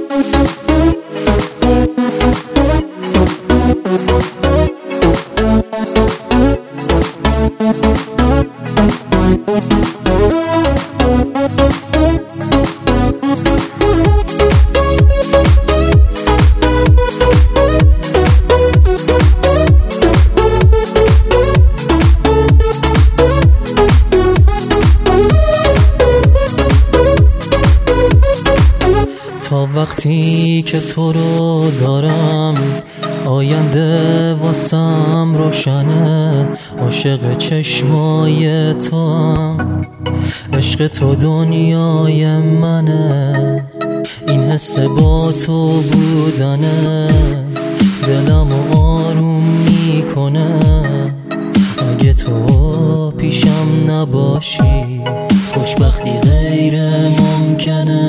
تا وقتی که تو رو دارم آینده واسم روشنه، عاشق چشمای تو هم، عشق تو دنیای منه، این حس با تو بودنه دلمو آروم میکنه. اگه تو پیشم نباشی خوشبختی غیر ممکنه.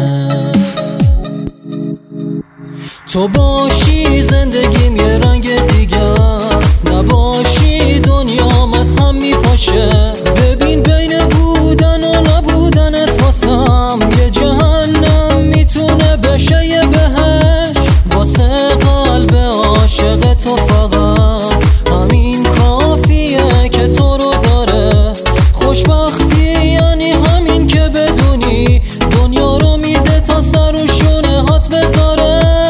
تو باشی زندگیم یه رنگ دیگه است، نباشی دنیام از هم میپاشه. ببین بین بودن و نبودنت واسم یه جهنم میتونه بشه یه بهشت. واسه قلب عاشق تو فقط همین کافیه که تو رو داره. خوشبختی یعنی همین که بدونی دنیا رو میده تا سر و شونه هات بذاره.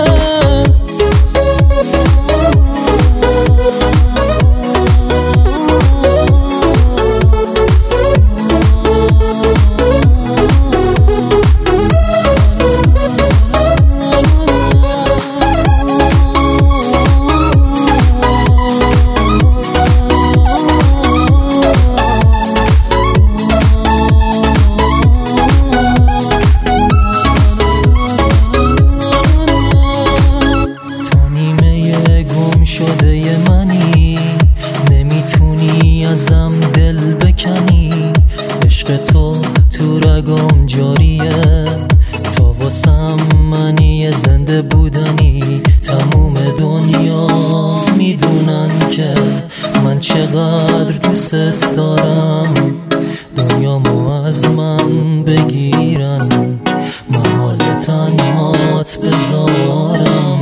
شده ی منی نمیتونی ازم دل بکنی. عشق تو تو رگم جاریه، تا واسم منی زنده بودنی. تموم دنیا میدونن که من چقدر دوست دارم. دنیامو از من بگیرن محال تنهات بذارم.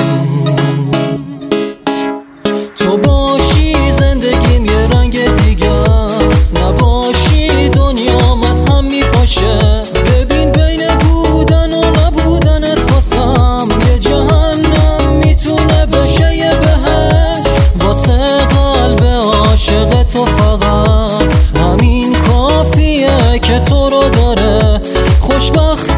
تو باشی زندگیم یه رنگ دیگه است، نباشی دنیام از هم میپاشه. ببین بین بودن و نبودنت واسم یه جهنم میتونه بشه یه بهشت. واسه قلب عاشق تو فقط همین کافیه که تو رو داره. خوشبخت